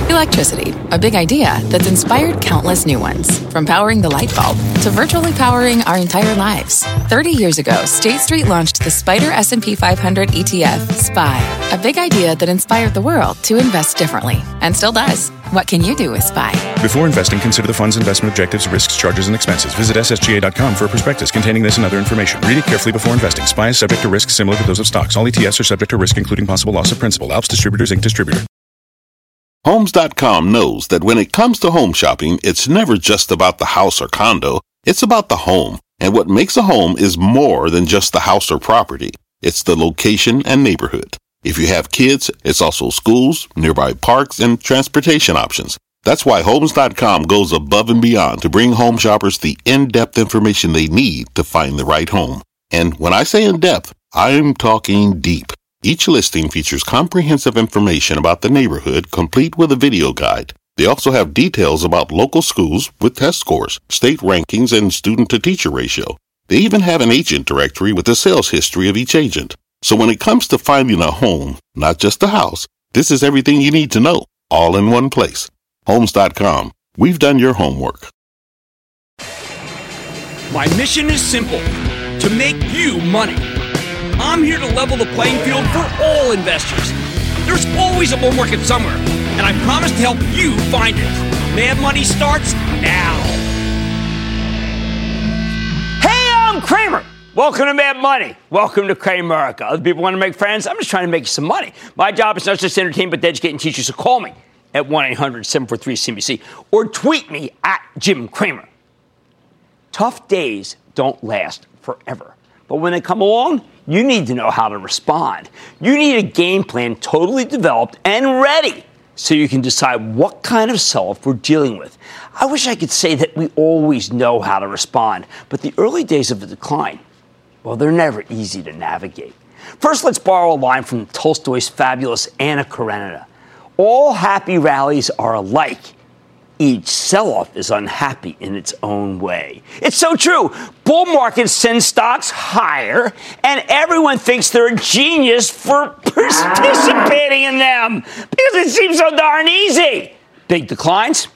Electricity, a big idea that's inspired countless new ones. From powering the light bulb to virtually powering our entire lives. 30 years ago, State Street launched the SPDR S&P 500 ETF, SPY. A big idea that inspired the world to invest differently. And still does. What can you do with SPY? Before investing, consider the fund's investment objectives, risks, charges, and expenses. Visit ssga.com for a prospectus containing this and other information. Read it carefully before investing. SPY is subject to risks similar to those of stocks. All ETFs are subject to risk, including possible loss of principal. Alps Distributors, Inc. Distributor. Homes.com knows that when it comes to home shopping, it's never just about the house or condo. It's about the home. And what makes a home is more than just the house or property. It's the location and neighborhood. If you have kids, it's also schools, nearby parks, and transportation options. That's why Homes.com goes above and beyond to bring home shoppers the in-depth information they need to find the right home. And when I say in-depth, I'm talking deep. Each listing features comprehensive information about the neighborhood, complete with a video guide. They also have details about local schools with test scores, state rankings, and student-to-teacher ratio. They even have an agent directory with the sales history of each agent. So when it comes to finding a home, not just a house, this is everything you need to know, all in one place. Homes.com. We've done your homework. My mission is simple: to make you money. I'm here to level the playing field for all investors. There's always a bull market somewhere, and I promise to help you find it. Mad Money starts now. Hey, I'm Cramer. Welcome to Mad Money. Welcome to Cramerica. Other people want to make friends. I'm just trying to make you some money. My job is not just to entertain, but to educate and teach you. So call me at 1-800-743-CNBC or tweet me at Jim Cramer. Tough days don't last forever. But when they come along, you need to know how to respond. You need a game plan totally developed and ready so you can decide what kind of sell-off we're dealing with. I wish I could say that we always know how to respond, but the early days of the decline, well, they're never easy to navigate. First, let's borrow a line from Tolstoy's fabulous Anna Karenina. All happy rallies are alike. Each sell-off is unhappy in its own way. It's so true. Bull markets send stocks higher, and everyone thinks they're a genius for participating in them because it seems so darn easy. Big declines?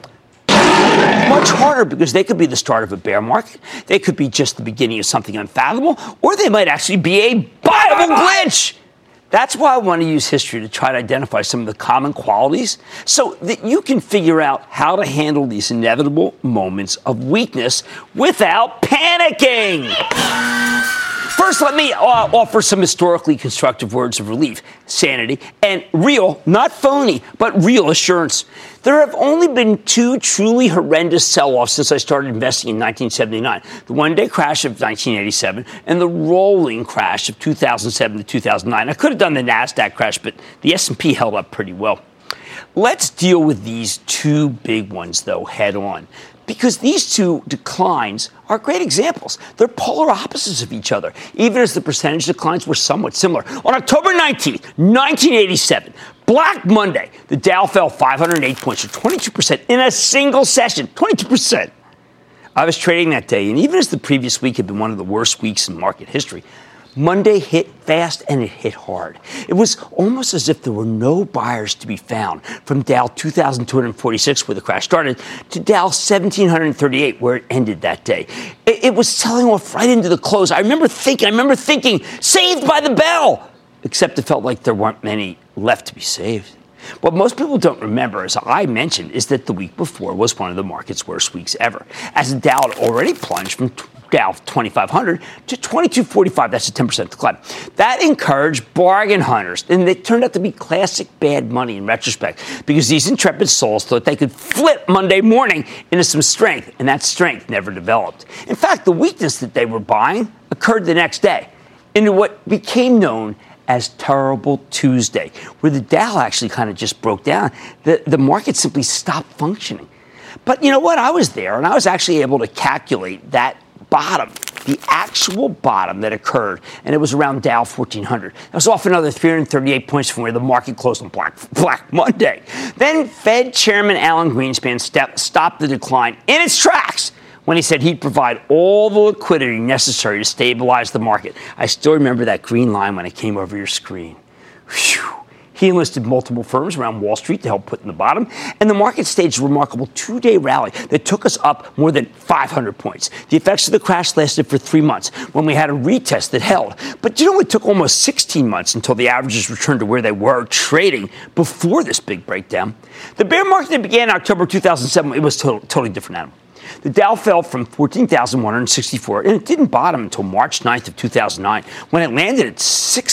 Much harder, because they could be the start of a bear market. They could be just the beginning of something unfathomable, or they might actually be a buyable glitch. That's why I want to use history to try to identify some of the common qualities so that you can figure out how to handle these inevitable moments of weakness without panicking. First, let me offer some historically constructive words of relief, sanity, and real, not phony, but real assurance. There have only been two truly horrendous sell-offs since I started investing in 1979. The one-day crash of 1987 and the rolling crash of 2007 to 2009. I could have done the NASDAQ crash, but the S&P held up pretty well. Let's deal with these two big ones, though, head on. Because these two declines are great examples. They're polar opposites of each other, even as the percentage declines were somewhat similar. On October 19th, 1987, Black Monday, the Dow fell 508 points, or 22% in a single session, 22%. I was trading that day, and even as the previous week had been one of the worst weeks in market history, Monday hit fast and it hit hard. It was almost as if there were no buyers to be found, from Dow 2,246, where the crash started, to Dow 1,738, where it ended that day. It was selling off right into the close. I remember thinking, saved by the bell! Except it felt like there weren't many left to be saved. What most people don't remember, as I mentioned, is that the week before was one of the market's worst weeks ever, as the Dow had already plunged from Dow 2,500 to 2,245. That's a 10% decline. That encouraged bargain hunters, and it turned out to be classic bad money in retrospect, because these intrepid souls thought they could flip Monday morning into some strength, and that strength never developed. In fact, the weakness that they were buying occurred the next day into what became known as Terrible Tuesday, where the Dow actually kind of just broke down. The market simply stopped functioning. But you know what? I was there, and I was actually able to calculate that bottom, the actual bottom that occurred, and it was around Dow 1,400. That was off another 338 points from where the market closed on Black Monday. Then Fed Chairman Alan Greenspan stopped the decline in its tracks when he said he'd provide all the liquidity necessary to stabilize the market. I still remember that green line when it came over your screen. Whew. He enlisted multiple firms around Wall Street to help put in the bottom, and the market staged a remarkable 2-day rally that took us up more than 500 points. The effects of the crash lasted for 3 months when we had a retest that held. But it took almost 16 months until the averages returned to where they were trading before this big breakdown. The bear market that began in October 2007, it was totally different animal. The Dow fell from 14,164, and it didn't bottom until March 9th of 2009, when it landed at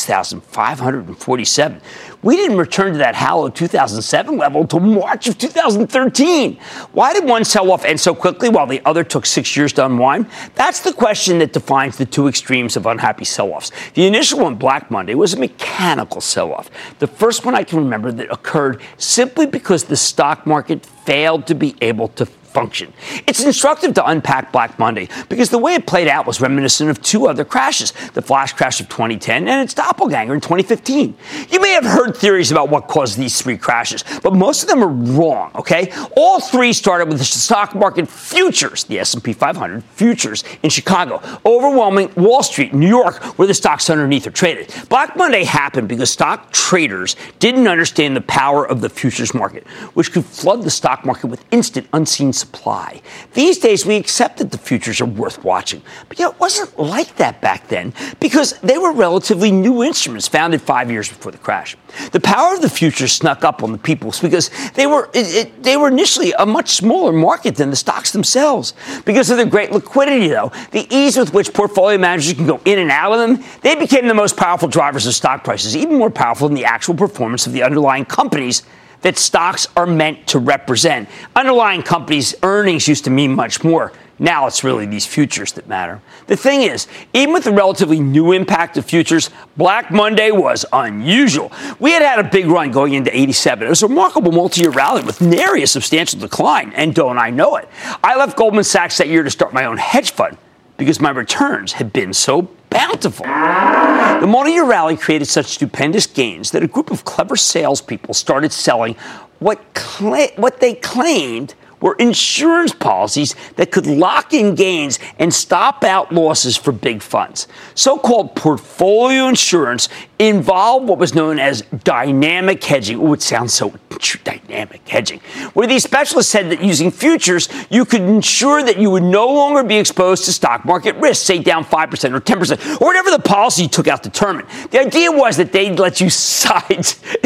6,547. We didn't return to that hallowed 2007 level until March of 2013. Why did one sell-off end so quickly while the other took 6 years to unwind? That's the question that defines the two extremes of unhappy sell-offs. The initial one, Black Monday, was a mechanical sell-off. The first one I can remember that occurred simply because the stock market failed to be able to function. It's instructive to unpack Black Monday because the way it played out was reminiscent of two other crashes, the flash crash of 2010 and its doppelganger in 2015. You may have heard theories about what caused these three crashes, but most of them are wrong, okay? All three started with the stock market futures, the S&P 500 futures in Chicago, overwhelming Wall Street, New York, where the stocks underneath are traded. Black Monday happened because stock traders didn't understand the power of the futures market, which could flood the stock market with instant, unseen supply. These days, we accept that the futures are worth watching. But it wasn't like that back then because they were relatively new instruments founded 5 years before the crash. The power of the futures snuck up on the people because they were initially a much smaller market than the stocks themselves. Because of their great liquidity, though, the ease with which portfolio managers can go in and out of them, they became the most powerful drivers of stock prices, even more powerful than the actual performance of the underlying companies that stocks are meant to represent. Underlying companies' earnings used to mean much more. Now it's really these futures that matter. The thing is, even with the relatively new impact of futures, Black Monday was unusual. We had a big run going into 87. It was a remarkable multi-year rally with nary a substantial decline, and don't I know it. I left Goldman Sachs that year to start my own hedge fund because my returns had been so bountiful. The multi-year rally created such stupendous gains that a group of clever salespeople started selling what they claimed were insurance policies that could lock in gains and stop out losses for big funds. So-called portfolio insurance involved what was known as dynamic hedging. Oh, it sounds so dynamic hedging, where these specialists said that using futures, you could ensure that you would no longer be exposed to stock market risk, say down 5% or 10%, or whatever the policy you took out determined. The idea was that they'd let you sidestep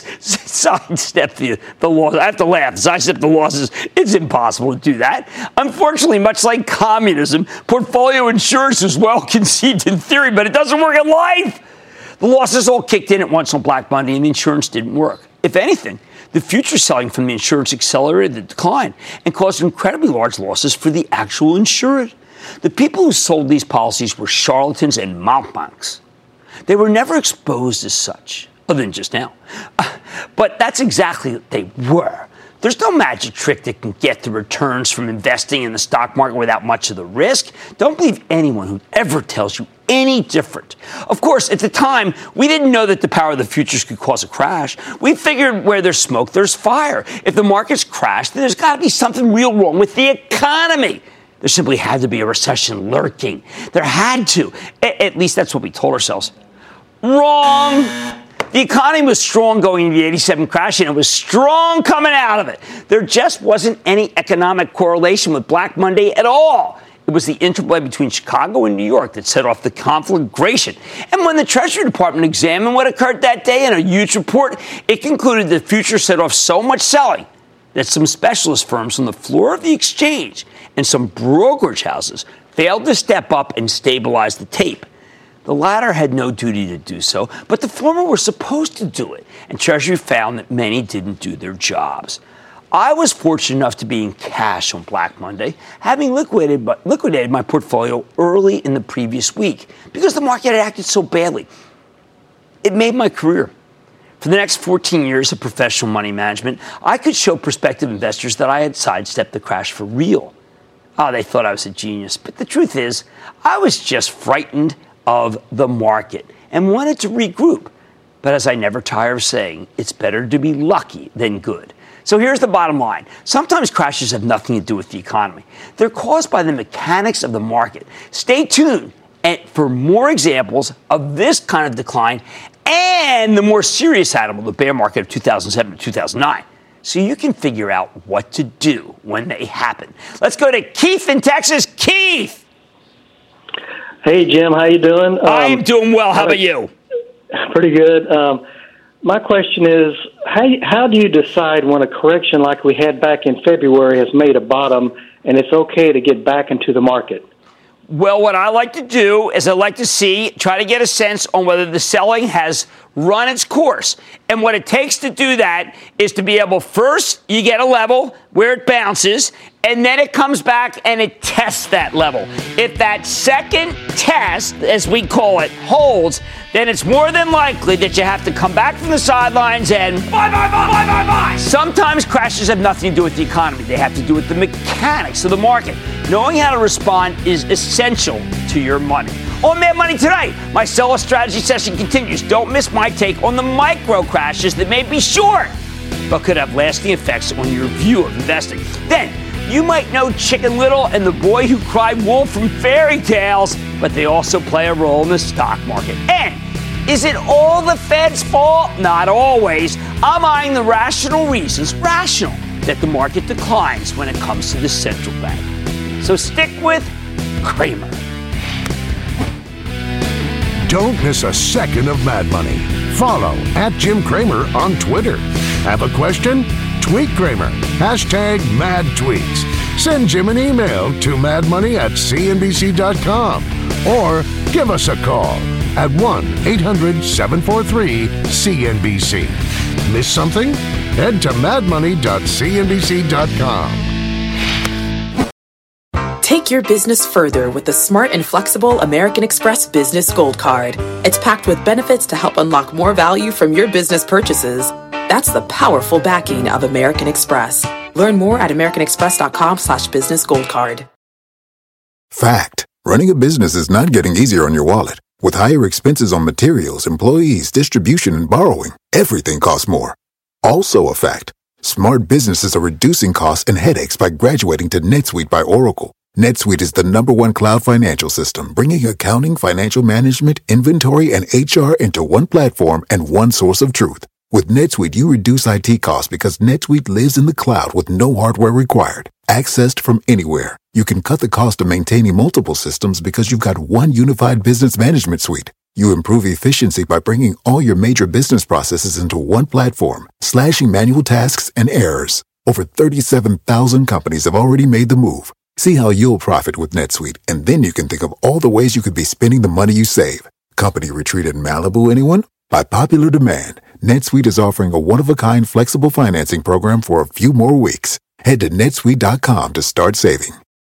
the loss. I have to laugh. Sidestep the losses. It's impossible to do that. Unfortunately, much like communism, portfolio insurance is well conceived in theory, but it doesn't work in life. The losses all kicked in at once on Black Monday, and the insurance didn't work. If anything, the future selling from the insurance accelerated the decline and caused incredibly large losses for the actual insured. The people who sold these policies were charlatans and mountebanks. They were never exposed as such, other than just now. But that's exactly what they were. There's no magic trick that can get the returns from investing in the stock market without much of the risk. Don't believe anyone who ever tells you any different. Of course, at the time, we didn't know that the power of the futures could cause a crash. We figured where there's smoke, there's fire. If the markets crash, then there's got to be something real wrong with the economy. There simply had to be a recession lurking. There had to. At least that's what we told ourselves. Wrong. The economy was strong going into the 87 crash, and it was strong coming out of it. There just wasn't any economic correlation with Black Monday at all. It was the interplay between Chicago and New York that set off the conflagration. And when the Treasury Department examined what occurred that day in a huge report, it concluded the future set off so much selling that some specialist firms on the floor of the exchange and some brokerage houses failed to step up and stabilize the tape. The latter had no duty to do so, but the former were supposed to do it, and Treasury found that many didn't do their jobs. I was fortunate enough to be in cash on Black Monday, having liquidated my portfolio early in the previous week because the market had acted so badly. It made my career. For the next 14 years of professional money management, I could show prospective investors that I had sidestepped the crash for real. They thought I was a genius, but the truth is, I was just frightened of the market and wanted to regroup. But as I never tire of saying, it's better to be lucky than good. So here's the bottom line. Sometimes crashes have nothing to do with the economy. They're caused by the mechanics of the market. Stay tuned for more examples of this kind of decline and the more serious animal, the bear market of 2007 to 2009. So you can figure out what to do when they happen. Let's go to Keith in Texas. Keith! Hey, Jim, how you doing? I am doing well. How about you? Pretty good. My question is, how do you decide when a correction like we had back in February has made a bottom and it's okay to get back into the market? Well, what I like to do is I like to try to get a sense on whether the selling has run its course. And what it takes to do that is to be able, first, you get a level where it bounces, and then it comes back and it tests that level. If that second test, as we call it, holds, then it's more than likely that you have to come back from the sidelines and buy. Sometimes crashes have nothing to do with the economy. They have to do with the mechanics of the market. Knowing how to respond is essential to your money. On Mad Money tonight, my seller strategy session continues. Don't miss my take on the micro crashes that may be short, but could have lasting effects on your view of investing. Then, you might know Chicken Little and the Boy Who Cried Wolf from fairy tales, but they also play a role in the stock market. And is it all the Fed's fault? Not always. I'm eyeing the rational reasons, that the market declines when it comes to the central bank. So stick with Cramer. Don't miss a second of Mad Money. Follow @JimCramer on Twitter. Have a question? Tweet Cramer. #MadTweets. Send Jim an email to madmoney@cnbc.com or give us a call at 1-800-743-CNBC. Miss something? Head to madmoney.cnbc.com. Take your business further with the smart and flexible American Express Business Gold Card. It's packed with benefits to help unlock more value from your business purchases. That's the powerful backing of American Express. Learn more at americanexpress.com/businessgoldcard. Fact. Running a business is not getting easier on your wallet. With higher expenses on materials, employees, distribution, and borrowing, everything costs more. Also a fact. Smart businesses are reducing costs and headaches by graduating to NetSuite by Oracle. NetSuite is the #1 cloud financial system, bringing accounting, financial management, inventory, and HR into one platform and one source of truth. With NetSuite, you reduce IT costs because NetSuite lives in the cloud with no hardware required. Accessed from anywhere, you can cut the cost of maintaining multiple systems because you've got one unified business management suite. You improve efficiency by bringing all your major business processes into one platform, slashing manual tasks and errors. Over 37,000 companies have already made the move. See how you'll profit with NetSuite, and then you can think of all the ways you could be spending the money you save. Company retreat in Malibu, anyone? By popular demand, NetSuite is offering a one-of-a-kind flexible financing program for a few more weeks. Head to netsuite.com to start saving.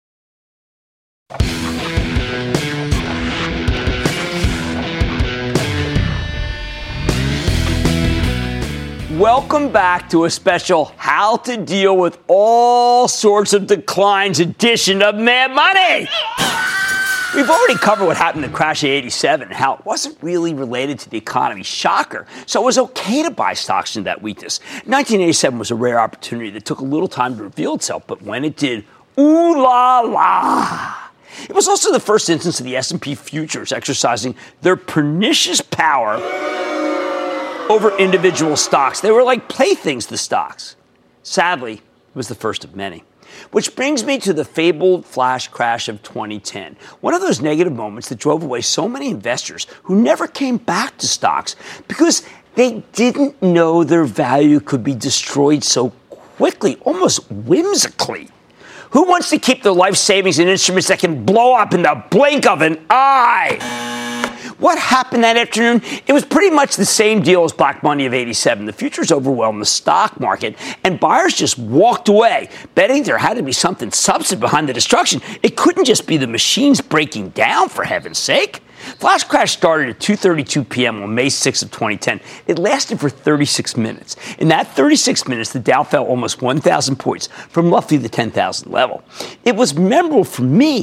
Welcome back to a special How to Deal with All Sorts of Declines edition of Mad Money. We've already covered what happened in the crash of 87 and how it wasn't really related to the economy. Shocker. So it was okay to buy stocks in that weakness. 1987 was a rare opportunity that took a little time to reveal itself, but when it did, ooh la la. It was also the first instance of the S&P futures exercising their pernicious power over individual stocks. They were like playthings, the stocks. Sadly, it was the first of many. Which brings me to the fabled flash crash of 2010. One of those negative moments that drove away so many investors who never came back to stocks because they didn't know their value could be destroyed so quickly, almost whimsically. Who wants to keep their life savings in instruments that can blow up in the blink of an eye? What happened that afternoon? It was pretty much the same deal as Black Monday of 87. The futures overwhelmed the stock market, and buyers just walked away, betting there had to be something substantive behind the destruction. It couldn't just be the machines breaking down, for heaven's sake. Flash crash started at 2:32 p.m. on May 6th of 2010. It lasted for 36 minutes. In that 36 minutes, the Dow fell almost 1,000 points from roughly the 10,000 level. It was memorable for me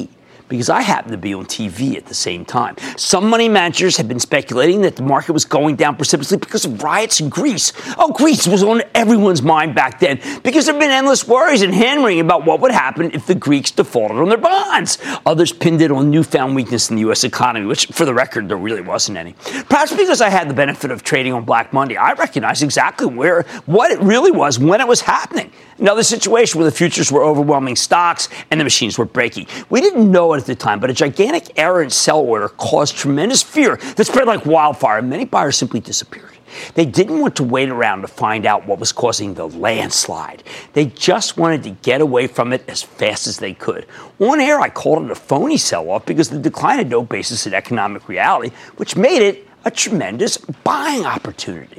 because I happened to be on TV at the same time. Some money managers had been speculating that the market was going down precipitously because of riots in Greece. Oh, Greece was on everyone's mind back then because there had been endless worries and hand-wringing about what would happen if the Greeks defaulted on their bonds. Others pinned it on newfound weakness in the U.S. economy, which, for the record, there really wasn't any. Perhaps because I had the benefit of trading on Black Monday, I recognized exactly what it really was when it was happening. Another situation where the futures were overwhelming stocks and the machines were breaking. We didn't know it at the time, but a gigantic error in sell order caused tremendous fear that spread like wildfire, and many buyers simply disappeared. They didn't want to wait around to find out what was causing the landslide. They just wanted to get away from it as fast as they could. On air, I called it a phony sell-off because the decline had no basis in economic reality, which made it a tremendous buying opportunity.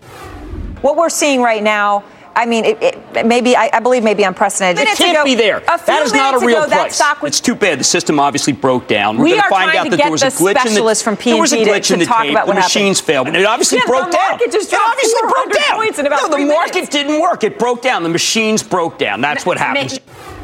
What we're seeing right now, I mean, I believe maybe unprecedented. It can't be there. That is not a real price. It's too bad. The system obviously broke down. We're going to find out that there was a glitch in the tape. The machines failed. And it obviously broke down. It obviously broke down. No, the market didn't work. It broke down. The machines broke down. That's what happens.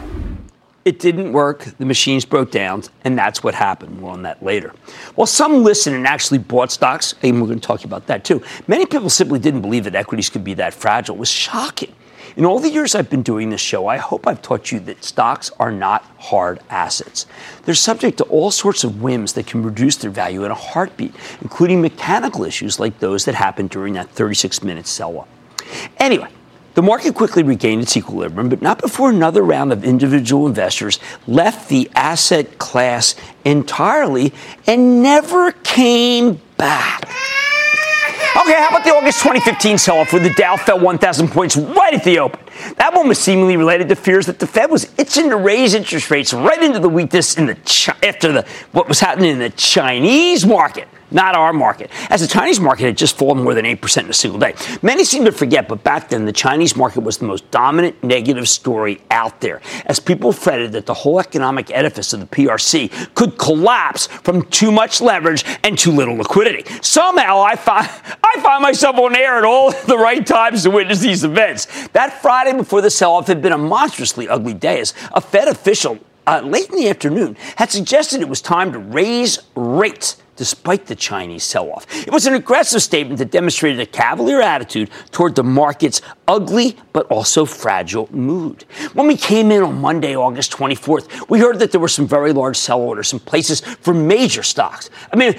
It didn't work. The machines broke down, and that's what happened. More on that later. While some listened and actually bought stocks, and we're going to talk about that too, many people simply didn't believe that equities could be that fragile. It was shocking. In all the years I've been doing this show, I hope I've taught you that stocks are not hard assets. They're subject to all sorts of whims that can reduce their value in a heartbeat, including mechanical issues like those that happened during that 36-minute sell-off. Anyway, the market quickly regained its equilibrium, but not before another round of individual investors left the asset class entirely and never came back. Okay, how about the August 2015 sell-off where the Dow fell 1,000 points right at the open? That one was seemingly related to fears that the Fed was itching to raise interest rates right into the weakness in what was happening in the Chinese market. Not our market, as the Chinese market had just fallen more than 8% in a single day. Many seem to forget, but back then, the Chinese market was the most dominant negative story out there, as people fretted that the whole economic edifice of the PRC could collapse from too much leverage and too little liquidity. Somehow, I find myself on air at all the right times to witness these events. That Friday before the sell-off had been a monstrously ugly day, as a Fed official late in the afternoon had suggested it was time to raise rates despite the Chinese sell-off. It was an aggressive statement that demonstrated a cavalier attitude toward the market's ugly but also fragile mood. When we came in on Monday, August 24th, we heard that there were some very large sell orders in places for major stocks. I mean,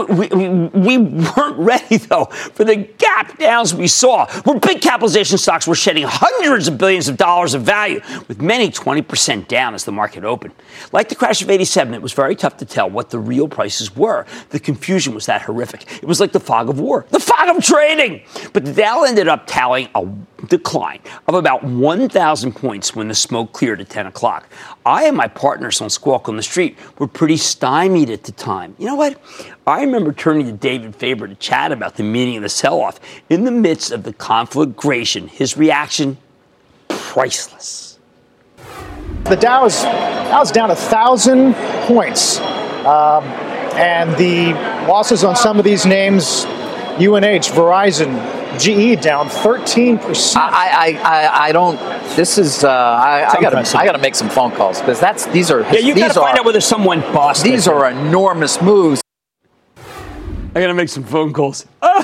we weren't ready, though, for the gap downs we saw, where big capitalization stocks were shedding hundreds of billions of dollars of value, with many 20% down as the market opened. Like the crash of 87, it was very tough to tell what the real prices were. The confusion was that horrific. It was like the fog of war, the fog of trading. But the Dow ended up tallying a decline of about 1,000 points when the smoke cleared at 10 o'clock. I and my partners on Squawk on the Street were pretty stymied at the time. You know what? I remember turning to David Faber to chat about the meaning of the sell-off. In the midst of the conflagration, his reaction, priceless. The Dow is down 1,000 points. And the losses on some of these names, UNH, Verizon, GE down 13%. I don't. This is. I got to make some phone calls because these are. Yeah, you got to find out whether someone bossed. These are enormous moves. I got to make some phone calls.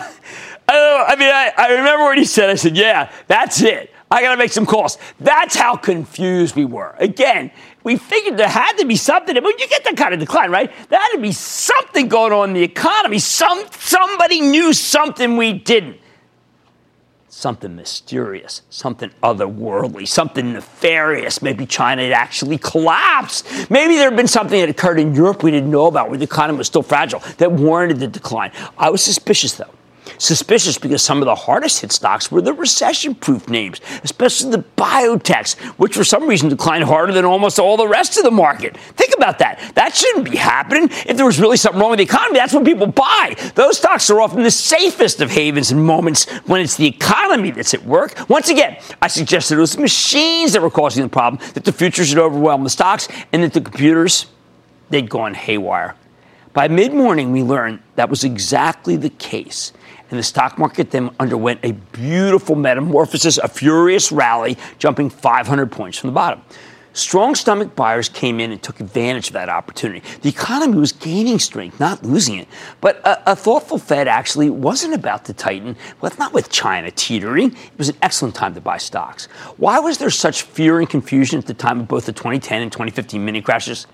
I remember what he said. I said, "Yeah, that's it. I got to make some calls." That's how confused we were. Again, we figured there had to be something. When you get that kind of decline, right? There had to be something going on in the economy. Somebody knew something we didn't. Something mysterious, something otherworldly, something nefarious. Maybe China had actually collapsed. Maybe there had been something that occurred in Europe we didn't know about, where the economy was still fragile, that warranted the decline. I was suspicious, though. Suspicious because some of the hardest hit stocks were the recession-proof names, especially the biotechs, which for some reason declined harder than almost all the rest of the market. Think about that. That shouldn't be happening. If there was really something wrong with the economy, that's when people buy. Those stocks are often the safest of havens and moments when it's the economy that's at work. Once again, I suggested it was the machines that were causing the problem, that the futures had overwhelmed the stocks, and that the computers, they'd gone haywire. By mid-morning, we learned that was exactly the case. And the stock market then underwent a beautiful metamorphosis, a furious rally, jumping 500 points from the bottom. Strong stomach buyers came in and took advantage of that opportunity. The economy was gaining strength, not losing it. But a thoughtful Fed actually wasn't about to tighten, well, not with China teetering. It was an excellent time to buy stocks. Why was there such fear and confusion at the time of both the 2010 and 2015 mini crashes?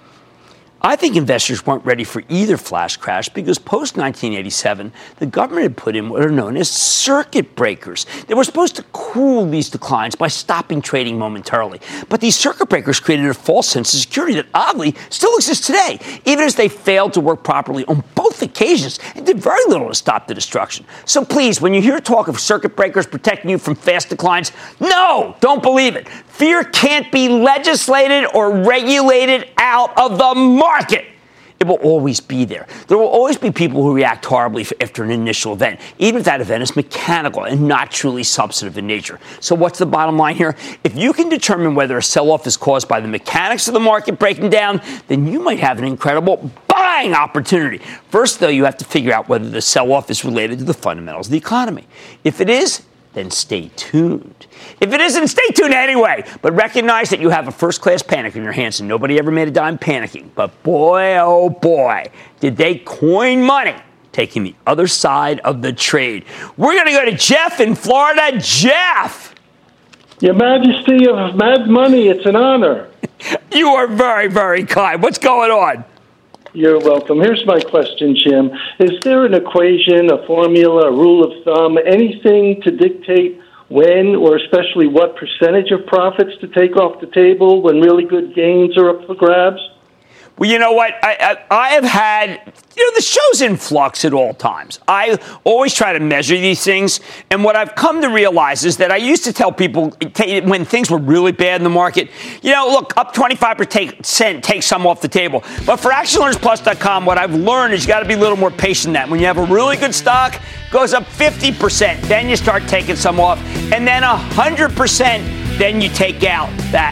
I think investors weren't ready for either flash crash because post-1987, the government had put in what are known as circuit breakers. They were supposed to cool these declines by stopping trading momentarily. But these circuit breakers created a false sense of security that oddly still exists today, even as they failed to work properly on both occasions and did very little to stop the destruction. So please, when you hear talk of circuit breakers protecting you from fast declines, no, don't believe it. Fear can't be legislated or regulated out of the market. It will always be there. There will always be people who react horribly after an initial event, even if that event is mechanical and not truly substantive in nature. So what's the bottom line here? If you can determine whether a sell-off is caused by the mechanics of the market breaking down, then you might have an incredible buying opportunity. First, though, you have to figure out whether the sell-off is related to the fundamentals of the economy. If it is, then stay tuned. If it isn't, stay tuned anyway. But recognize that you have a first-class panic in your hands, and nobody ever made a dime panicking. But boy, oh boy, did they coin money taking the other side of the trade. We're going to go to Jeff in Florida. Jeff! Your Majesty of Mad Money, it's an honor. You are very, very kind. What's going on? You're welcome. Here's my question, Jim. Is there an equation, a formula, a rule of thumb, anything to dictate when or especially what percentage of profits to take off the table when really good gains are up for grabs? Well, you know what? I have had, the show's in flux at all times. I always try to measure these things. And what I've come to realize is that I used to tell people when things were really bad in the market, look, up 25% take some off the table. But for ActionAlertsPlus.com, what I've learned is you got to be a little more patient than that. When you have a really good stock, goes up 50%, then you start taking some off. And then 100%. Then you take out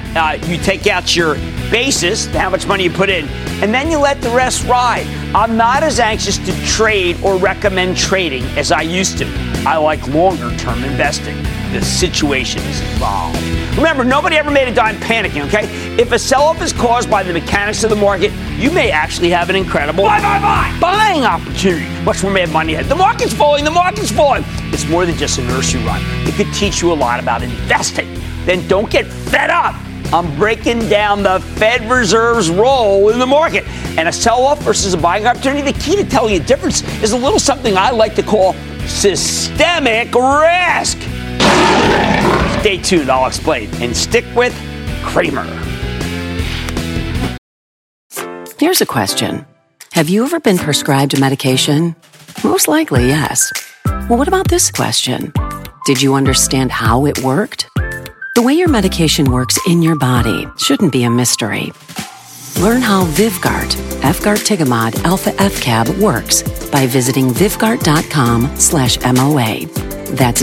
your basis, how much money you put in, and then you let the rest ride. I'm not as anxious to trade or recommend trading as I used to. I like longer-term investing. The situation is evolved. Remember, nobody ever made a dime panicking, okay? If a sell-off is caused by the mechanics of the market, you may actually have an incredible buying opportunity. Much more mad money ahead. The market's falling. It's more than just a nursery rhyme. It could teach you a lot about investing. Then don't get fed up. I'm breaking down the Fed Reserve's role in the market. And a sell-off versus a buying opportunity, the key to telling a difference is a little something I like to call systemic risk. Stay tuned, I'll explain. And stick with Cramer. Here's a question. Have you ever been prescribed medication? Most likely, yes. Well, what about this question? Did you understand how it worked? The way your medication works in your body shouldn't be a mystery. Learn how Vyvgart, Efgartigimod Alpha FCAB works by visiting Vyvgart.com/MOA. That's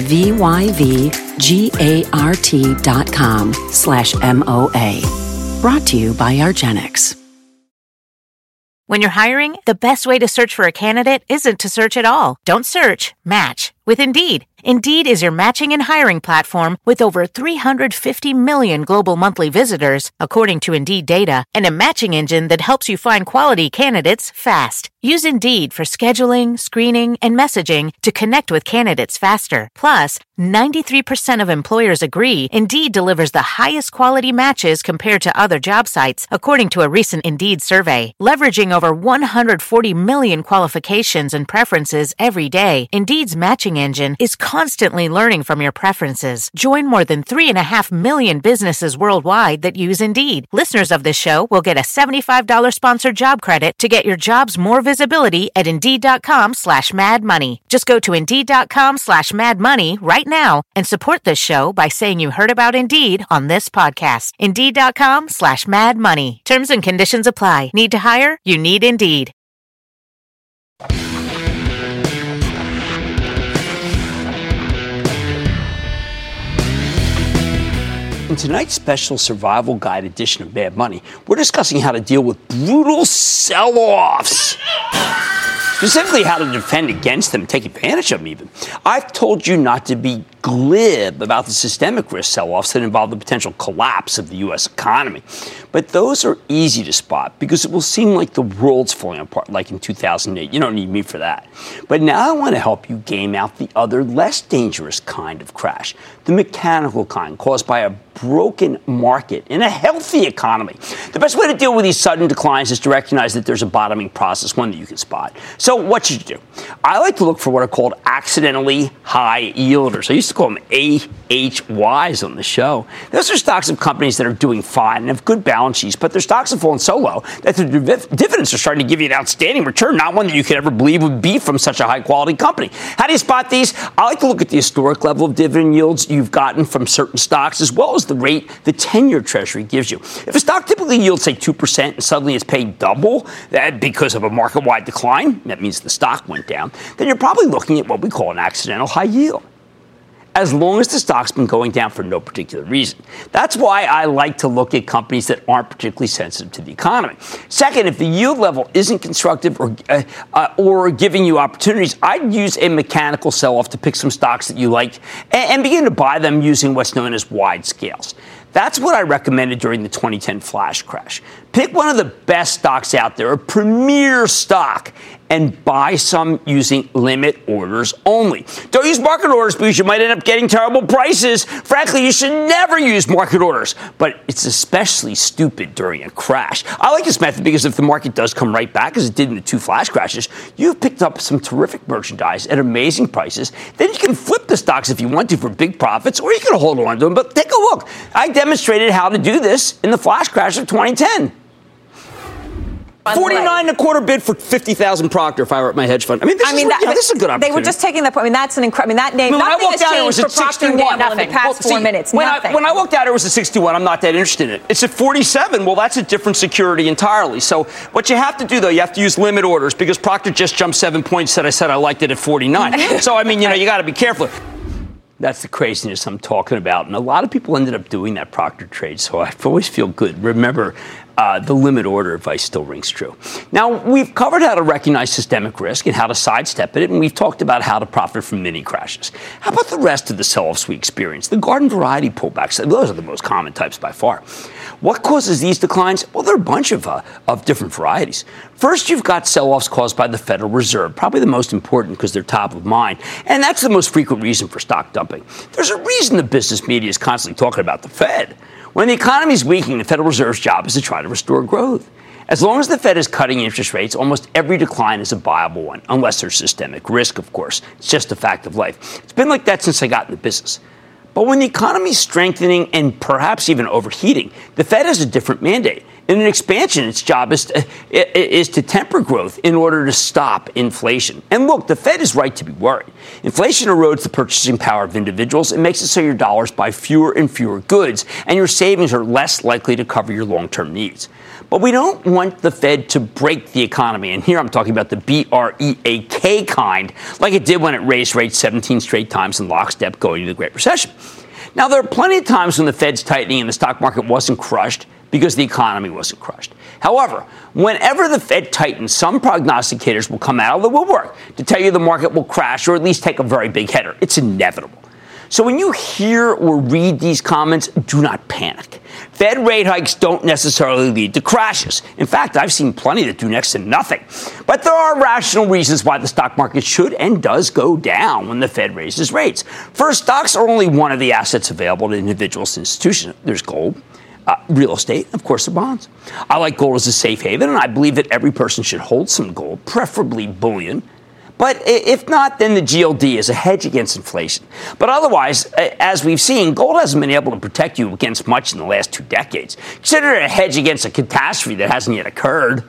VYVGART.com/MOA. Brought to you by argenx. When you're hiring, the best way to search for a candidate isn't to search at all. Don't search, match with Indeed. Indeed is your matching and hiring platform with over 350 million global monthly visitors, according to Indeed data, and a matching engine that helps you find quality candidates fast. Use Indeed for scheduling, screening, and messaging to connect with candidates faster. Plus, 93% of employers agree Indeed delivers the highest quality matches compared to other job sites, according to a recent Indeed survey. Leveraging over 140 million qualifications and preferences every day, Indeed's matching engine is constantly learning from your preferences. Join more than 3.5 million businesses worldwide that use Indeed. Listeners of this show will get a $75 sponsored job credit to get your jobs more visibility at Indeed.com/madmoney. Just go to Indeed.com/madmoney right now and support this show by saying you heard about Indeed on this podcast. Indeed.com/madmoney. Terms and conditions apply. Need to hire? You need Indeed. In tonight's special survival guide edition of Mad Money, we're discussing how to deal with brutal sell-offs. Specifically, how to defend against them, take advantage of them even. I've told you not to be glib about the systemic risk sell-offs that involve the potential collapse of the U.S. economy. But those are easy to spot because it will seem like the world's falling apart like in 2008. You don't need me for that. But now I want to help you game out the other less dangerous kind of crash, the mechanical kind caused by a broken market in a healthy economy. The best way to deal with these sudden declines is to recognize that there's a bottoming process, one that you can spot. So what should you do? I like to look for what are called accidentally high yielders. I used to call them AHYs on the show. Those are stocks of companies that are doing fine and have good balance sheets, but their stocks have fallen so low that their dividends are starting to give you an outstanding return, not one that you could ever believe would be from such a high-quality company. How do you spot these? I like to look at the historic level of dividend yields you've gotten from certain stocks, as well as the rate the 10-year Treasury gives you. If a stock typically yields, say, 2% and suddenly it's paid double that because of a market-wide decline, that means the stock went down, then you're probably looking at what we call an accidental high yield, as long as the stock's been going down for no particular reason. That's why I like to look at companies that aren't particularly sensitive to the economy. Second, if the yield level isn't constructive or giving you opportunities, I'd use a mechanical sell-off to pick some stocks that you like and begin to buy them using what's known as wide scales. That's what I recommended during the 2010 flash crash. Pick one of the best stocks out there, a premier stock, and buy some using limit orders only. Don't use market orders because you might end up getting terrible prices. Frankly, you should never use market orders, but it's especially stupid during a crash. I like this method because if the market does come right back, as it did in the two flash crashes, you've picked up some terrific merchandise at amazing prices. Then you can flip the stocks if you want to for big profits, or you can hold on to them. But take a look. I demonstrated how to do this in the flash crash of 2010. 49.25 bid for 50,000 Procter if I were at my hedge fund. This is a good opportunity. They were just taking that point. That's an incredible. That name. Nothing has changed for Procter & Gamble in the past 4 minutes. When I walked out, it was a 61. I'm not that interested in it. It's at 47. Well, that's a different security entirely. So what you have to do, though, you have to use limit orders because Procter just jumped 7 points. That I said I liked it at 49. So you got to be careful. That's the craziness I'm talking about. And a lot of people ended up doing that Procter trade. So I always feel good. Remember, the limit order advice still rings true. Now, we've covered how to recognize systemic risk and how to sidestep it, and we've talked about how to profit from mini crashes. How about the rest of the sell-offs we experience? The garden variety pullbacks, those are the most common types by far. What causes these declines? Well, there are a bunch of different varieties. First, you've got sell-offs caused by the Federal Reserve, probably the most important because they're top of mind, and that's the most frequent reason for stock dumping. There's a reason the business media is constantly talking about the Fed. When the economy is weakening, the Federal Reserve's job is to try to restore growth. As long as the Fed is cutting interest rates, almost every decline is a viable one, unless there's systemic risk, of course. It's just a fact of life. It's been like that since I got in the business. But when the economy is strengthening and perhaps even overheating, the Fed has a different mandate. In an expansion, its job is to temper growth in order to stop inflation. And look, the Fed is right to be worried. Inflation erodes the purchasing power of individuals and makes it so your dollars buy fewer and fewer goods, and your savings are less likely to cover your long-term needs. But we don't want the Fed to break the economy. And here I'm talking about the BREAK kind, like it did when it raised rates 17 straight times in lockstep going into the Great Recession. Now, there are plenty of times when the Fed's tightening and the stock market wasn't crushed because the economy wasn't crushed. However, whenever the Fed tightens, some prognosticators will come out of the woodwork to tell you the market will crash or at least take a very big header. It's inevitable. So when you hear or read these comments, do not panic. Fed rate hikes don't necessarily lead to crashes. In fact, I've seen plenty that do next to nothing. But there are rational reasons why the stock market should and does go down when the Fed raises rates. First, stocks are only one of the assets available to individuals and institutions. There's gold, real estate, of course, the bonds. I like gold as a safe haven, and I believe that every person should hold some gold, preferably bullion. But if not, then the GLD is a hedge against inflation. But otherwise, as we've seen, gold hasn't been able to protect you against much in the last 2 decades. Consider it a hedge against a catastrophe that hasn't yet occurred.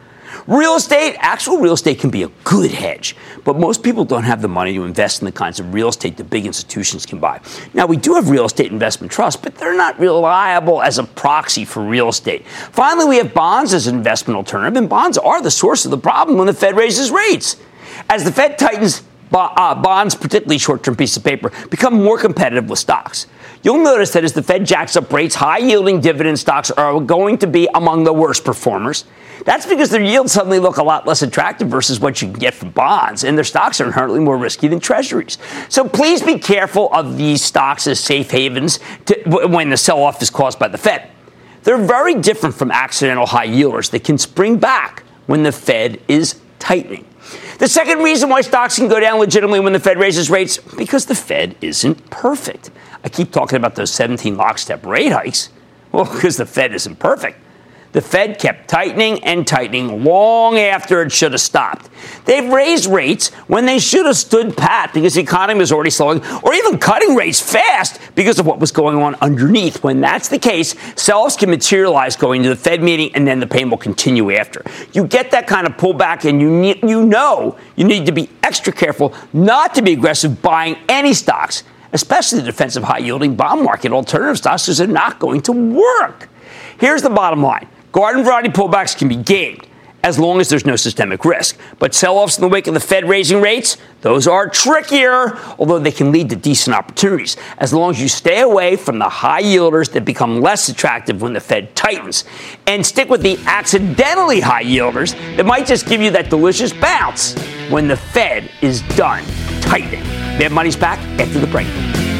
Actual real estate can be a good hedge, but most people don't have the money to invest in the kinds of real estate the big institutions can buy. Now, we do have real estate investment trusts, but they're not reliable as a proxy for real estate. Finally, we have bonds as an investment alternative, and bonds are the source of the problem when the Fed raises rates. As the Fed tightens, bonds, particularly short-term pieces of paper, become more competitive with stocks. You'll notice that as the Fed jacks up rates, high-yielding dividend stocks are going to be among the worst performers. That's because their yields suddenly look a lot less attractive versus what you can get from bonds, and their stocks are inherently more risky than treasuries. So please be careful of these stocks as safe havens when the sell-off is caused by the Fed. They're very different from accidental high yielders that can spring back when the Fed is tightening. The second reason why stocks can go down legitimately when the Fed raises rates, because the Fed isn't perfect. I keep talking about those 17 lockstep rate hikes. Well, because the Fed isn't perfect. The Fed kept tightening and tightening long after it should have stopped. They've raised rates when they should have stood pat because the economy was already slowing, or even cutting rates fast because of what was going on underneath. When that's the case, sell-offs can materialize going to the Fed meeting, and then the pain will continue after. You get that kind of pullback, and you need to be extra careful not to be aggressive buying any stocks, especially the defensive high-yielding bond market alternative stocks, because they're not going to work. Here's the bottom line. Garden variety pullbacks can be gamed as long as there's no systemic risk. But sell-offs in the wake of the Fed raising rates, those are trickier, although they can lead to decent opportunities, as long as you stay away from the high yielders that become less attractive when the Fed tightens, and stick with the accidentally high yielders that might just give you that delicious bounce when the Fed is done tightening. Mad Money's back after the break.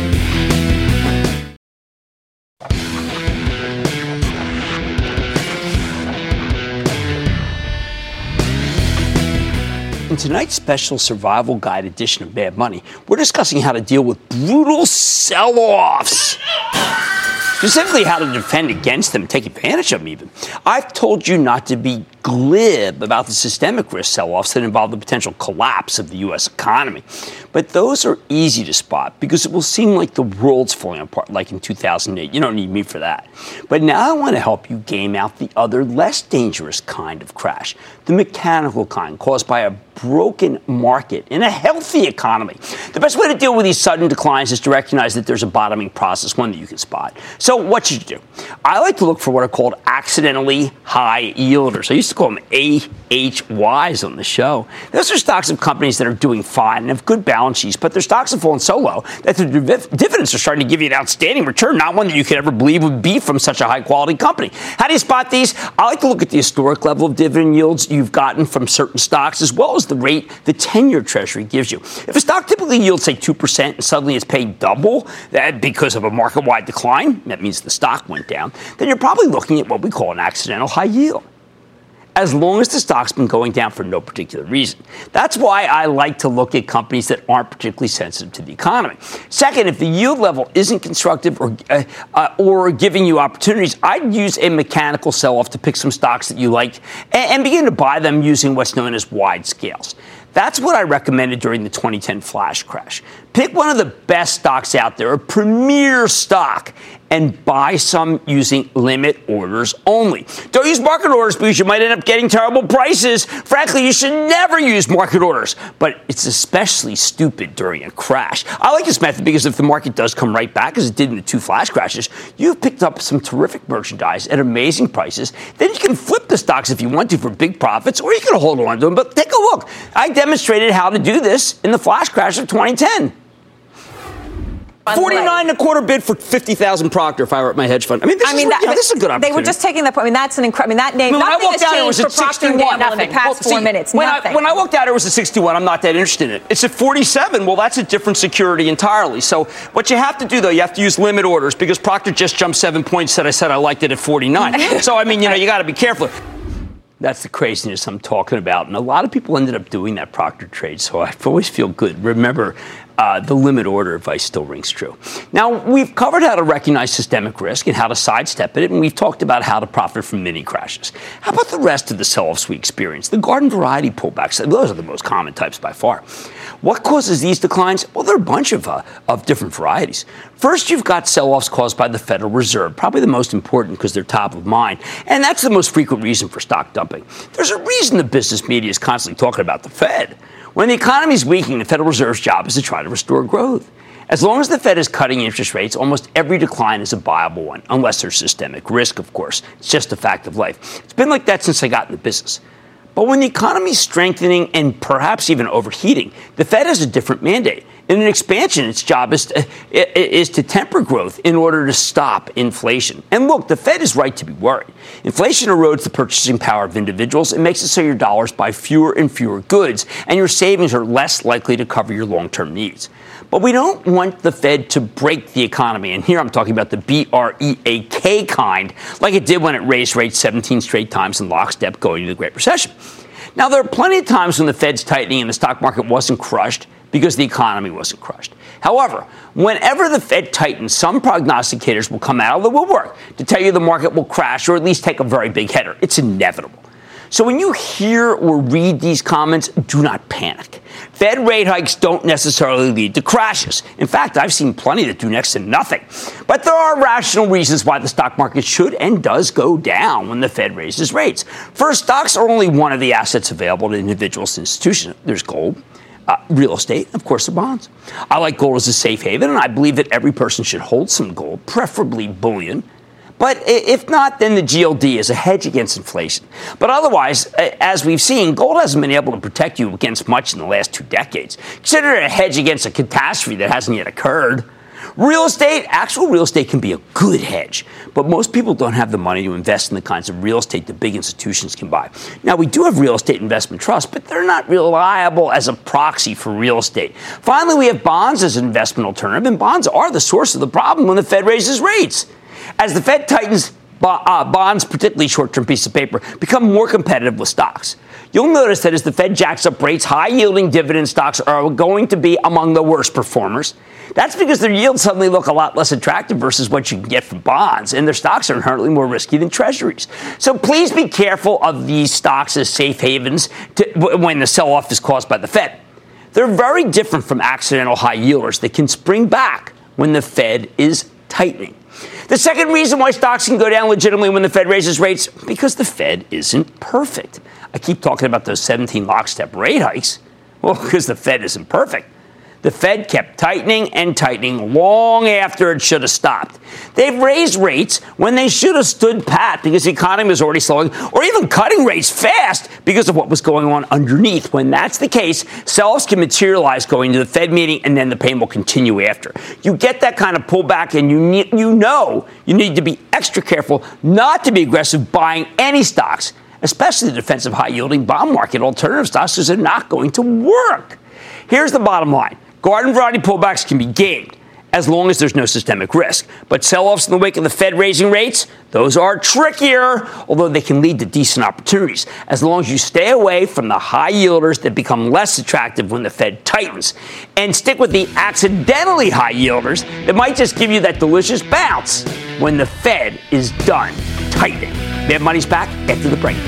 In tonight's special survival guide edition of Mad Money, we're discussing how to deal with brutal sell-offs. Specifically, how to defend against them, take advantage of them even. I've told you not to be glib about the systemic risk sell-offs that involve the potential collapse of the U.S. economy. But those are easy to spot because it will seem like the world's falling apart, like in 2008. You don't need me for that. But now I want to help you game out the other, less dangerous kind of crash, the mechanical kind caused by a broken market in a healthy economy. The best way to deal with these sudden declines is to recognize that there's a bottoming process, one that you can spot. So what should you do? I like to look for what are called accidentally high yielders. I used to call them AHYs on the show. Those are stocks of companies that are doing fine and have good balance sheets, but their stocks have fallen so low that the dividends are starting to give you an outstanding return, not one that you could ever believe would be from such a high-quality company. How do you spot these? I like to look at the historic level of dividend yields you've gotten from certain stocks, as well as the rate the 10-year Treasury gives you. If a stock typically yields, say, 2% and suddenly it's paid double because of a market-wide decline, that means the stock went down, then you're probably looking at what we call an accidental high yield, as long as the stock's been going down for no particular reason. That's why I like to look at companies that aren't particularly sensitive to the economy. Second, if the yield level isn't constructive or giving you opportunities, I'd use a mechanical sell-off to pick some stocks that you like and begin to buy them using what's known as wide scales. That's what I recommended during the 2010 flash crash. Pick one of the best stocks out there, a premier stock, and buy some using limit orders only. Don't use market orders because you might end up getting terrible prices. Frankly, you should never use market orders, but it's especially stupid during a crash. I like this method because if the market does come right back, as it did in the two flash crashes, you've picked up some terrific merchandise at amazing prices. Then you can flip the stocks if you want to for big profits, or you can hold on to them. But take a look. I demonstrated how to do this in the flash crash of 2010. 49.25 bid for 50,000 Procter if I were at my hedge fund. This is a good opportunity. They were just taking that point. That's an incredible. That name. Nothing has changed for Procter & Gamble in the past 4 minutes. When I walked out, it was at 61. I'm not that interested in it. It's at 47. Well, that's a different security entirely. So what you have to do, though, you have to use limit orders because Procter just jumped 7 points. That I said I liked it at 49. So you got to be careful. That's the craziness I'm talking about. And a lot of people ended up doing that Procter trade. So I always feel good. Remember, the limit order advice still rings true. Now, we've covered how to recognize systemic risk and how to sidestep it, and we've talked about how to profit from mini crashes. How about the rest of the sell-offs we experience? The garden variety pullbacks, those are the most common types by far. What causes these declines? Well, there are a bunch of different varieties. First, you've got sell-offs caused by the Federal Reserve, probably the most important because they're top of mind, and that's the most frequent reason for stock dumping. There's a reason the business media is constantly talking about the Fed. When the economy is weakening, the Federal Reserve's job is to try to restore growth. As long as the Fed is cutting interest rates, almost every decline is a viable one, unless there's systemic risk, of course. It's just a fact of life. It's been like that since I got in the business. But when the economy is strengthening and perhaps even overheating, the Fed has a different mandate. In an expansion, its job is to temper growth in order to stop inflation. And look, the Fed is right to be worried. Inflation erodes the purchasing power of individuals and makes it so your dollars buy fewer and fewer goods, and your savings are less likely to cover your long-term needs. But we don't want the Fed to break the economy. And here I'm talking about the BREAK kind, like it did when it raised rates 17 straight times in lockstep going into the Great Recession. Now, there are plenty of times when the Fed's tightening and the stock market wasn't crushed because the economy wasn't crushed. However, whenever the Fed tightens, some prognosticators will come out of the woodwork to tell you the market will crash or at least take a very big header. It's inevitable. So when you hear or read these comments, do not panic. Fed rate hikes don't necessarily lead to crashes. In fact, I've seen plenty that do next to nothing. But there are rational reasons why the stock market should and does go down when the Fed raises rates. First, stocks are only one of the assets available to individuals and institutions. There's gold, real estate, of course, the bonds. I like gold as a safe haven, and I believe that every person should hold some gold, preferably bullion. But if not, then the GLD is a hedge against inflation. But otherwise, as we've seen, gold hasn't been able to protect you against much in the last 2 decades. Consider it a hedge against a catastrophe that hasn't yet occurred. Actual real estate can be a good hedge, but most people don't have the money to invest in the kinds of real estate that big institutions can buy. Now, we do have real estate investment trusts, but they're not reliable as a proxy for real estate. Finally, we have bonds as an investment alternative, and bonds are the source of the problem when the Fed raises rates. As the Fed tightens, bonds, particularly short-term pieces of paper, become more competitive with stocks. You'll notice that as the Fed jacks up rates, high-yielding dividend stocks are going to be among the worst performers. That's because their yields suddenly look a lot less attractive versus what you can get from bonds, and their stocks are inherently more risky than treasuries. So please be careful of these stocks as safe havens when the sell-off is caused by the Fed. They're very different from accidental high-yielders that can spring back when the Fed is tightening. The second reason why stocks can go down legitimately when the Fed raises rates, because the Fed isn't perfect. I keep talking about those 17 lockstep rate hikes. Well, because the Fed isn't perfect. The Fed kept tightening and tightening long after it should have stopped. They've raised rates when they should have stood pat because the economy was already slowing, or even cutting rates fast because of what was going on underneath. When that's the case, sell-offs can materialize going to the Fed meeting, and then the pain will continue after. You get that kind of pullback, and you need to be extra careful not to be aggressive buying any stocks, especially the defensive high-yielding bond market alternative stocks, because they're not going to work. Here's the bottom line. Garden variety pullbacks can be gamed as long as there's no systemic risk. But sell-offs in the wake of the Fed raising rates, those are trickier, although they can lead to decent opportunities, as long as you stay away from the high yielders that become less attractive when the Fed tightens, and stick with the accidentally high yielders that might just give you that delicious bounce when the Fed is done tightening. Mad Money's back after the break.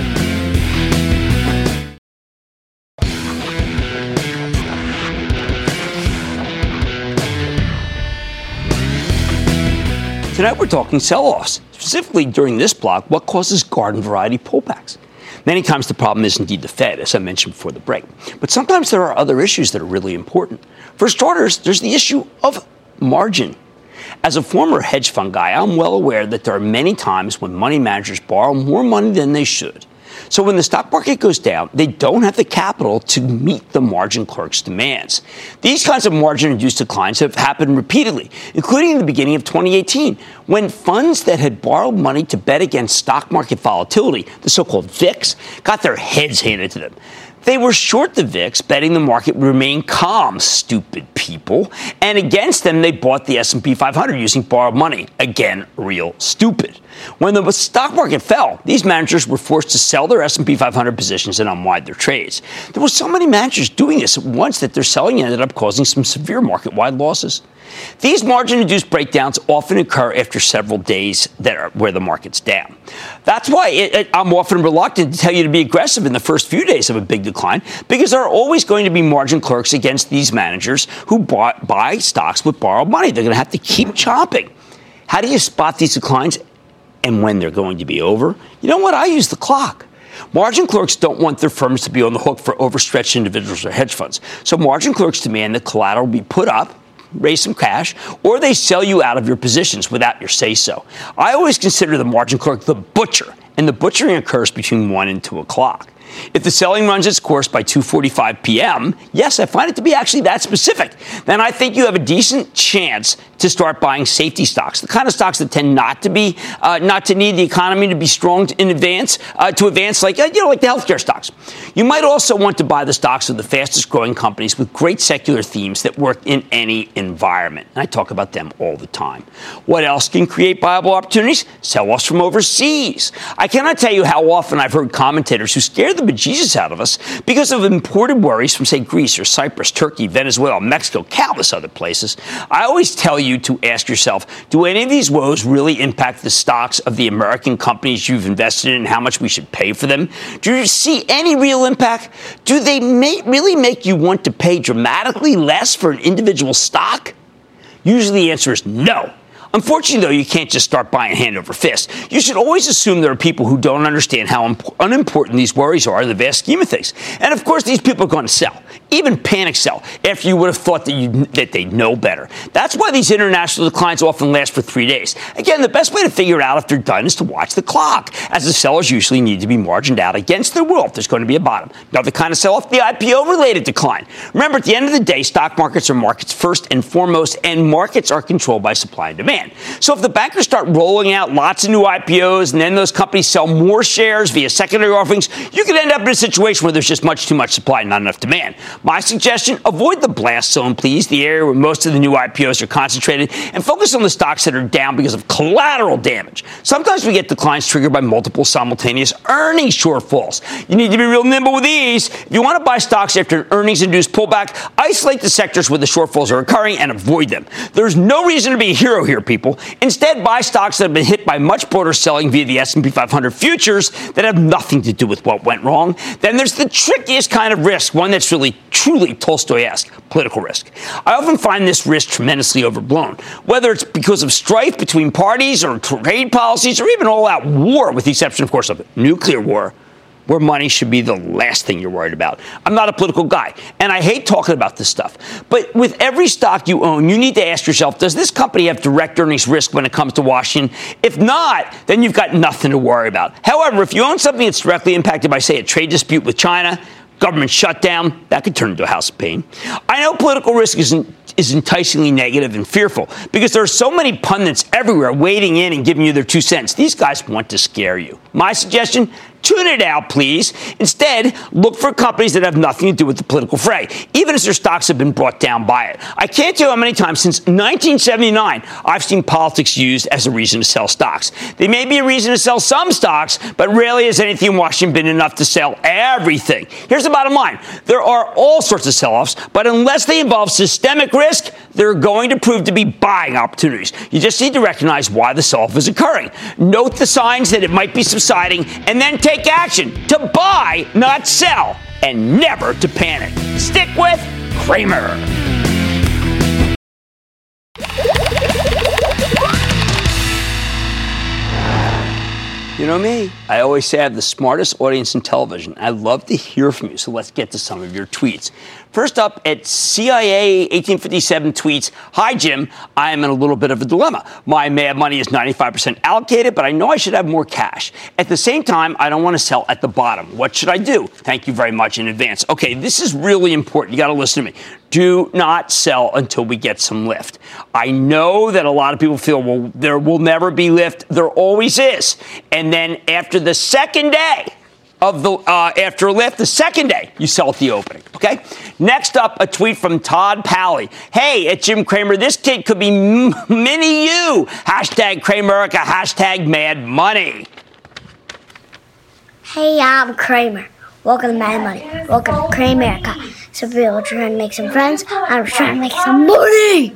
Tonight we're talking sell-offs, specifically during this block, what causes garden variety pullbacks. Many times the problem is indeed the Fed, as I mentioned before the break. But sometimes there are other issues that are really important. For starters, there's the issue of margin. As a former hedge fund guy, I'm well aware that there are many times when money managers borrow more money than they should. So when the stock market goes down, they don't have the capital to meet the margin clerk's demands. These kinds of margin-induced declines have happened repeatedly, including in the beginning of 2018, when funds that had borrowed money to bet against stock market volatility, the so-called VIX, got their heads handed to them. They were short the VIX, betting the market would remain calm, stupid people. And against them, they bought the S&P 500 using borrowed money. Again, real stupid. When the stock market fell, these managers were forced to sell their S&P 500 positions and unwind their trades. There were so many managers doing this at once that their selling ended up causing some severe market-wide losses. These margin-induced breakdowns often occur after several days where the market's down. That's why I'm often reluctant to tell you to be aggressive in the first few days of a big decline, because there are always going to be margin clerks against these managers who buy stocks with borrowed money. They're going to have to keep chopping. How do you spot these declines and when they're going to be over? You know what? I use the clock. Margin clerks don't want their firms to be on the hook for overstretched individuals or hedge funds. So margin clerks demand that collateral be put up, raise some cash, or they sell you out of your positions without your say-so. I always consider the margin clerk the butcher, and the butchering occurs between 1 and 2 o'clock. If the selling runs its course by 2:45 p.m., yes, I find it to be actually that specific, then I think you have a decent chance to start buying safety stocks, the kind of stocks that tend not to need the economy to be strong to advance, like the healthcare stocks. You might also want to buy the stocks of the fastest growing companies with great secular themes that work in any environment. And I talk about them all the time. What else can create viable opportunities? Sell-offs from overseas. I cannot tell you how often I've heard commentators who scare the bejesus out of us because of imported worries from, say, Greece or Cyprus, Turkey, Venezuela, Mexico, countless other places. I always tell you to ask yourself, do any of these woes really impact the stocks of the American companies you've invested in and how much we should pay for them? Do you see any real impact? Do they really make you want to pay dramatically less for an individual stock? Usually the answer is no. Unfortunately, though, you can't just start buying hand over fist. You should always assume there are people who don't understand how unimportant these worries are in the vast scheme of things. And, of course, these people are going to sell, even panic sell, after you would have thought that they know better. That's why these international declines often last for 3 days. Again, the best way to figure out if they're done is to watch the clock, as the sellers usually need to be margined out against their will if there's going to be a bottom. Another kind of sell-off, the IPO-related decline. Remember, at the end of the day, stock markets are markets first and foremost, and markets are controlled by supply and demand. So if the bankers start rolling out lots of new IPOs and then those companies sell more shares via secondary offerings, you could end up in a situation where there's just too much supply and not enough demand. My suggestion, avoid the blast zone, please, the area where most of the new IPOs are concentrated, and focus on the stocks that are down because of collateral damage. Sometimes we get declines triggered by multiple simultaneous earnings shortfalls. You need to be real nimble with these. If you want to buy stocks after an earnings-induced pullback, isolate the sectors where the shortfalls are occurring and avoid them. There's no reason to be a hero here, people. Instead, buy stocks that have been hit by much broader selling via the S&P 500 futures that have nothing to do with what went wrong. Then there's the trickiest kind of risk, one that's really, truly Tolstoy-esque, political risk. I often find this risk tremendously overblown, whether it's because of strife between parties or trade policies or even all-out war, with the exception, of course, of nuclear war, where money should be the last thing you're worried about. I'm not a political guy, and I hate talking about this stuff. But with every stock you own, you need to ask yourself, does this company have direct earnings risk when it comes to Washington? If not, then you've got nothing to worry about. However, if you own something that's directly impacted by, say, a trade dispute with China, government shutdown, that could turn into a house of pain. I know political risk is enticingly negative and fearful because there are so many pundits everywhere wading in and giving you their 2 cents. These guys want to scare you. My suggestion, tune it out, please. Instead, look for companies that have nothing to do with the political fray, even as their stocks have been brought down by it. I can't tell you how many times since 1979 I've seen politics used as a reason to sell stocks. They may be a reason to sell some stocks, but rarely has anything in Washington been enough to sell everything. Here's the bottom line. There are all sorts of sell-offs, but unless they involve systemic risk, they're going to prove to be buying opportunities. You just need to recognize why the sell-off is occurring. Note the signs that it might be subsiding, and then take action to buy, not sell, and never to panic. Stick with Cramer. You know me, I always say I have the smartest audience in television. I'd love to hear from you, so let's get to some of your tweets. First up, at CIA 1857 tweets, "Hi, Jim. I am in a little bit of a dilemma. My Mad Money is 95% allocated, but I know I should have more cash. At the same time, I don't want to sell at the bottom. What should I do? Thank you very much in advance." Okay, this is really important. You got to listen to me. Do not sell until we get some lift. I know that a lot of people feel, well, there will never be lift. There always is. And then after the second day of after a lift, the second day, you sell at the opening. Okay? Next up, a tweet from Todd Pally. "Hey, at Jim Cramer, this kid could be mini you. Hashtag Cramerica, hashtag Mad Money." Hey, I'm Cramer. Welcome to Mad Money. Welcome to Cramerica. Some people are trying to make some friends. I'm trying to make some money.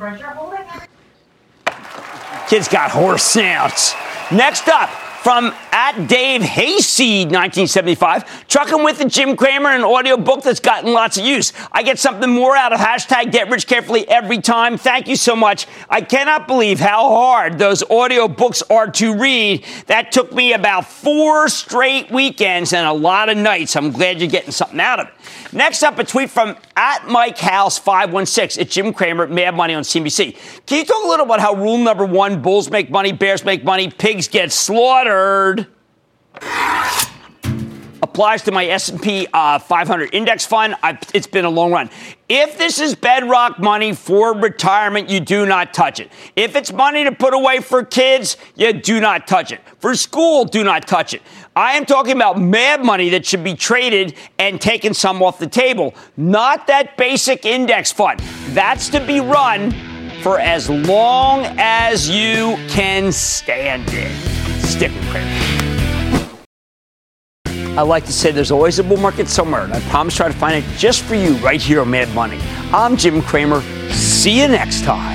Kids got horse sounds. Next up, from at Dave Hayseed, 1975, "Trucking with the Jim Cramer, an audio book that's gotten lots of use. I get something more out of hashtag Get Rich Carefully every time. Thank you so much. I cannot believe how hard those audio books are to read. That took me about 4 straight weekends and a lot of nights. I'm glad you're getting something out of it." Next up, a tweet from at Mike House 516 at Jim Cramer, Mad Money on CNBC. "Can you talk a little about how rule number 1, bulls make money, bears make money, pigs get slaughtered?" A applies to my S&P 500 index fund. It's been a long run. If this is bedrock money for retirement, you do not touch it. If it's money to put away for kids, you do not touch it. For school, do not touch it. I am talking about mad money that should be traded and taken some off the table, not that basic index fund. That's to be run for as long as you can stand it. Stick with Cramer. I like to say there's always a bull market somewhere, and I promise to try to find it just for you right here on Mad Money. I'm Jim Cramer. See you next time.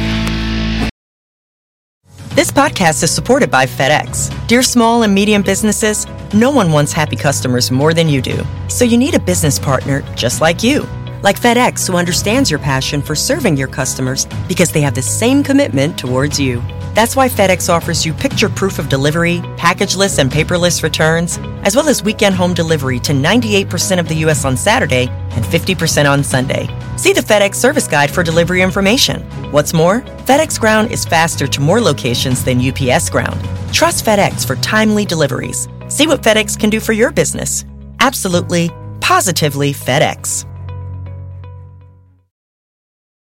This podcast is supported by FedEx. Dear small and medium businesses, no one wants happy customers more than you do. So you need a business partner just like you. Like FedEx, who understands your passion for serving your customers because they have the same commitment towards you. That's why FedEx offers you picture proof of delivery, packageless and paperless returns, as well as weekend home delivery to 98% of the U.S. on Saturday and 50% on Sunday. See the FedEx service guide for delivery information. What's more, FedEx Ground is faster to more locations than UPS Ground. Trust FedEx for timely deliveries. See what FedEx can do for your business. Absolutely, positively FedEx.